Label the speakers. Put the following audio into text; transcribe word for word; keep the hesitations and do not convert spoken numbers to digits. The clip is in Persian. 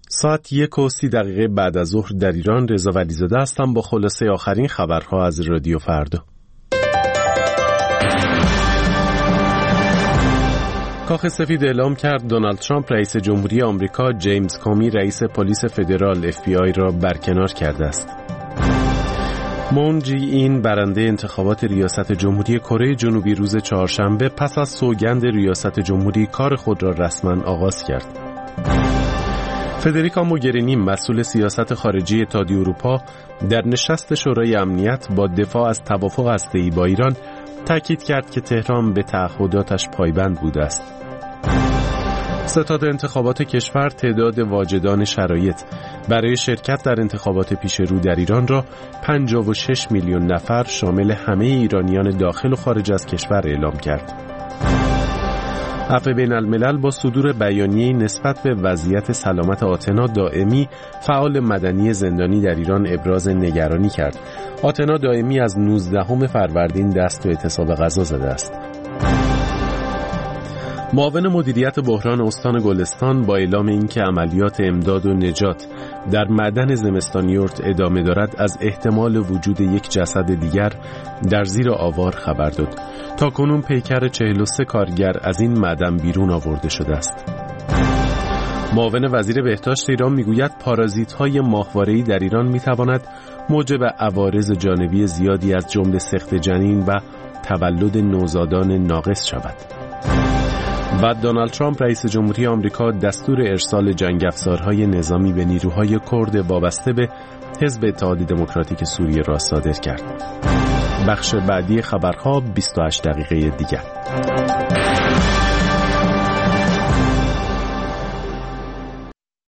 Speaker 1: ساعت یک و سی دقیقه بعد از ظهر در ایران. رضا ولیزاده هستم با خلاصه آخرین خبرها از رادیو فردا. کاخ سفید اعلام کرد دونالد ترامپ رئیس جمهوری آمریکا جیمز کامی رئیس پلیس فدرال اف بی آی را برکنار کرده است. مون جی این برنده انتخابات ریاست جمهوری کره جنوبی روز چهارشنبه پس از سوگند ریاست جمهوری کار خود را رسما آغاز کرد. فدریکا موگرینی مسئول سیاست خارجی اتحادیه اروپا در نشست شورای امنیت با دفاع از توافق هسته‌ای با ایران تاکید کرد که تهران به تعهداتش پایبند بوده است. ستاد انتخابات کشور تعداد واجدان شرایط برای شرکت در انتخابات پیش رو در ایران را پنجاه و شش میلیون نفر شامل همه ایرانیان داخل و خارج از کشور اعلام کرد. عفو بین الملل با صدور بیانیه‌ای نسبت به وضعیت سلامت آتنا دائمی، فعال مدنی زندانی در ایران ابراز نگرانی کرد. آتنا دائمی از نوزدهم فروردین دست به اعتصاب غذا زده است. معاون مدیریت بحران استان گلستان با اعلام اینکه عملیات امداد و نجات در معدن زمستان یورت ادامه دارد از احتمال وجود یک جسد دیگر در زیر آوار خبر داد. تاکنون پیکر چهل و سه کارگر از این معدن بیرون آورده شده است. معاون وزیر بهداشت ایران میگوید پارازیت‌های ماهواره‌ای در ایران میتواند موجب عوارض جانبی زیادی از جمله سقط جنین و تولد نوزادان ناقص شود. بعد دونالد ترامپ رئیس جمهوری آمریکا دستور ارسال جنگ افزارهای نظامی به نیروهای کرد وابسته به حزب اتحاد دموکراتیک سوریه را صادر کرد. بخش بعدی خبرها بیست و هشت دقیقه دیگر.